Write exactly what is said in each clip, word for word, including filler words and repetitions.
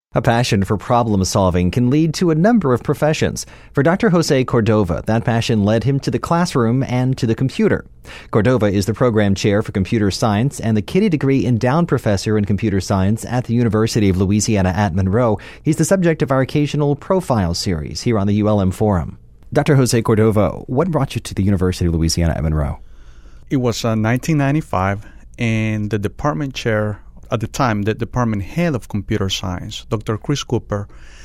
A passion for problem solving can lead to a number of professions. For Doctor Jose Cordova, that passion led him to the classroom and to the computer. Cordova is the program chair for computer science and the Kitty Degree Endowed Professor in Computer Science at the University of Louisiana at Monroe. He's the subject of our occasional profile series here on the U L M Forum. Doctor Jose Cordova, what brought you to the University of Louisiana at Monroe? It was uh, nineteen ninety-five, and the department chair at the time, the department head of computer science, Doctor Chris Cooper,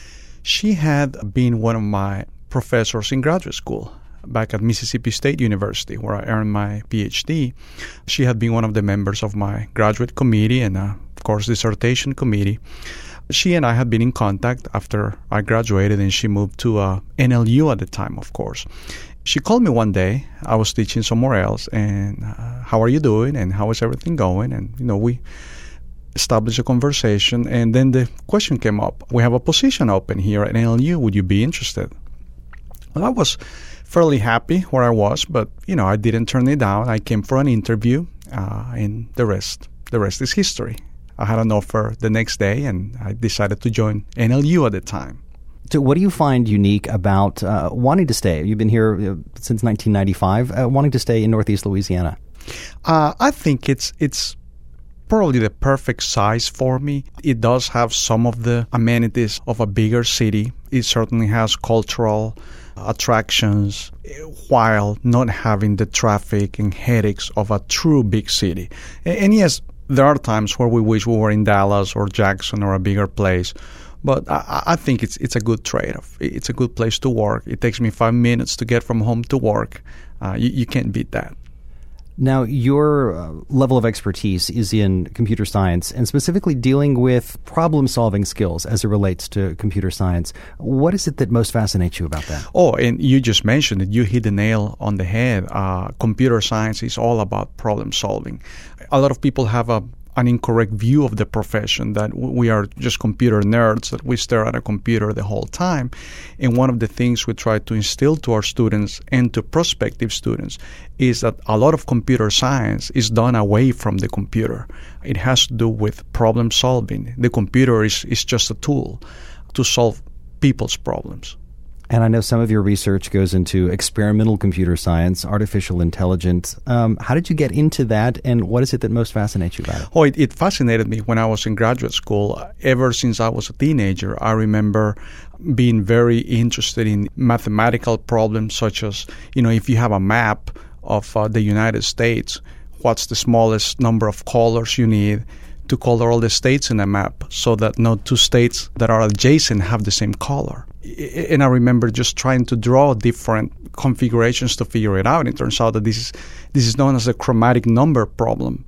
she had been one of my professors in graduate school back at Mississippi State University, where I earned my P H D. She had been one of the members of my graduate committee and, uh, of course, dissertation committee. She and I had been in contact after I graduated, and she moved to uh, N L U at the time, of course. She called me one day. I was teaching somewhere else, and uh, how are you doing, and how is everything going? And, you know, we established a conversation, and then the question came up. We have a position open here at N L U. Would you be interested? Well, I was fairly happy where I was, but, you know, I didn't turn it down. I came for an interview, uh, and the rest, the rest is history. I had an offer the next day, and I decided to join N L U at the time. So what do you find unique about uh, wanting to stay? You've been here uh, since nineteen ninety-five, uh, wanting to stay in Northeast Louisiana. Uh, I think it's it's probably the perfect size for me. It does have some of the amenities of a bigger city. It certainly has cultural attractions while not having the traffic and headaches of a true big city. And, and yes, there are times where we wish we were in Dallas or Jackson or a bigger place. But I, I think it's it's a good trade-off. It's a good place to work. It takes me five minutes to get from home to work. Uh, you, you can't beat that. Now, your uh, level of expertise is in computer science and specifically dealing with problem-solving skills as it relates to computer science. What is it that most fascinates you about that? Oh, and you just mentioned it. You hit the nail on the head. Uh, computer science is all about problem-solving. A lot of people have a an incorrect view of the profession, that we are just computer nerds, that we stare at a computer the whole time. And one of the things we try to instill to our students and to prospective students is that a lot of computer science is done away from the computer. It has to do with problem solving. The computer is, is just a tool to solve people's problems. And I know some of your research goes into experimental computer science, artificial intelligence. Um, how did you get into that, and what is it that most fascinates you about it? Oh, it, it fascinated me when I was in graduate school. Ever since I was a teenager, I remember being very interested in mathematical problems such as, you know, if you have a map of uh, the United States, what's the smallest number of colors you need to color all the states in a map so that no two states that are adjacent have the same color? And I remember just trying to draw different configurations to figure it out. It turns out that this is this is known as a chromatic number problem,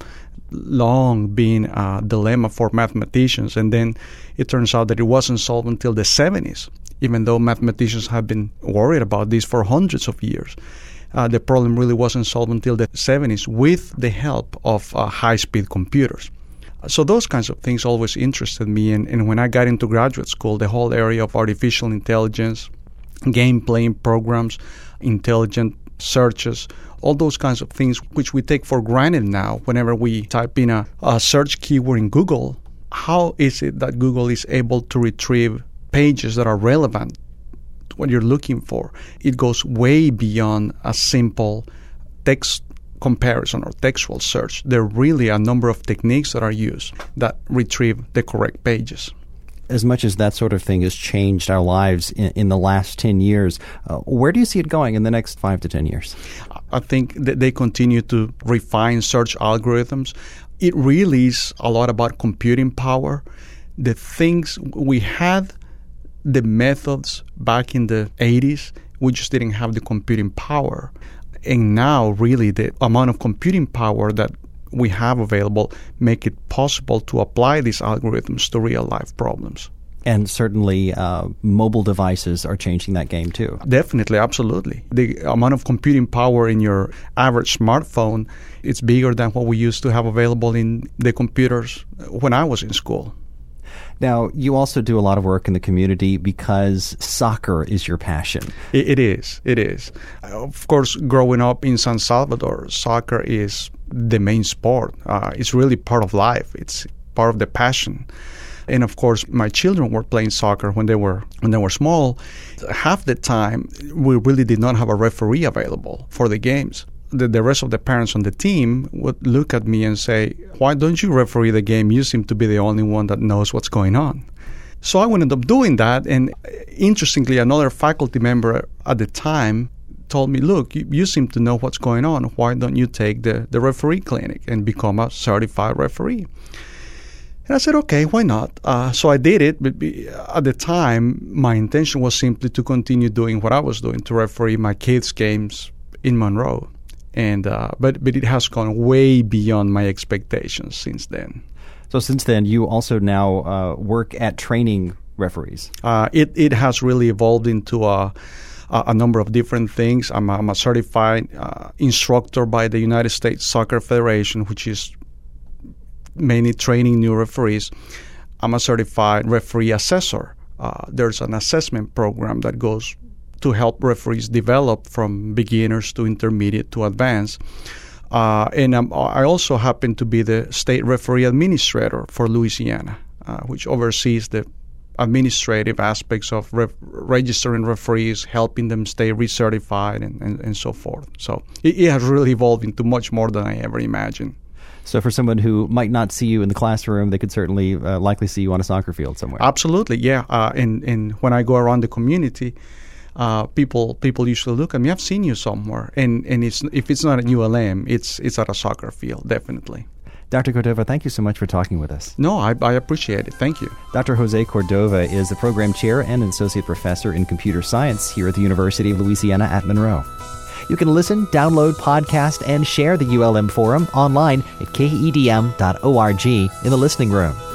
long being a dilemma for mathematicians. And then it turns out that it wasn't solved until the seventies, even though mathematicians have been worried about this for hundreds of years. Uh, the problem really wasn't solved until the seventies with the help of uh, high-speed computers. So those kinds of things always interested me. And, and when I got into graduate school, the whole area of artificial intelligence, game-playing programs, intelligent searches, all those kinds of things which we take for granted now whenever we type in a, a search keyword in Google. How is it that Google is able to retrieve pages that are relevant to what you're looking for? It goes way beyond a simple text comparison or textual search. There are really a number of techniques that are used that retrieve the correct pages. As much as that sort of thing has changed our lives in, in the last ten years, uh, where do you see it going in the next five to ten years? I think that they continue to refine search algorithms. It really is a lot about computing power. The things we had, the methods back in the eighties, we just didn't have the computing power. And now, really, the amount of computing power that we have available make it possible to apply these algorithms to real-life problems. And certainly uh, mobile devices are changing that game, too. Definitely, absolutely. The amount of computing power in your average smartphone, it's bigger than what we used to have available in the computers when I was in school. Now, you also do a lot of work in the community because soccer is your passion. It, it is. It is. Of course, growing up in San Salvador, soccer is the main sport. Uh, it's really part of life. It's part of the passion. And of course, my children were playing soccer when they were when they were small. Half the time, we really did not have a referee available for the games. The, the rest of the parents on the team would look at me and say, "Why don't you referee the game? You seem to be the only one that knows what's going on." So I ended up doing that. And interestingly, another faculty member at the time told me, "Look, you, you seem to know what's going on. Why don't you take the, the referee clinic and become a certified referee?" And I said, okay, why not? Uh, so I did it, but at the time, my intention was simply to continue doing what I was doing, to referee my kids' games in Monroe. And uh, but but it has gone way beyond my expectations since then. So since then, you also now uh, work at training referees. Uh, it it has really evolved into a a number of different things. I'm a, I'm a certified uh, instructor by the United States Soccer Federation, which is mainly training new referees. I'm a certified referee assessor. Uh, there's an assessment program that goes to help referees develop from beginners to intermediate to advanced. Uh, and um, I also happen to be the state referee administrator for Louisiana, uh, which oversees the administrative aspects of re- registering referees, helping them stay recertified, and, and, and so forth. So it, it has really evolved into much more than I ever imagined. So for someone who might not see you in the classroom, they could certainly uh, likely see you on a soccer field somewhere. Absolutely, yeah. Uh, and, and when I go around the community, uh, people people usually look at me, "I've seen you somewhere." And and it's if it's not at U L M, it's it's at a soccer field, definitely. Doctor Cordova, thank you so much for talking with us. No, I, I appreciate it. Thank you. Doctor Jose Cordova is the program chair and an associate professor in computer science here at the University of Louisiana at Monroe. You can listen, download, podcast, and share the U L M Forum online at K E D M dot org in the listening room.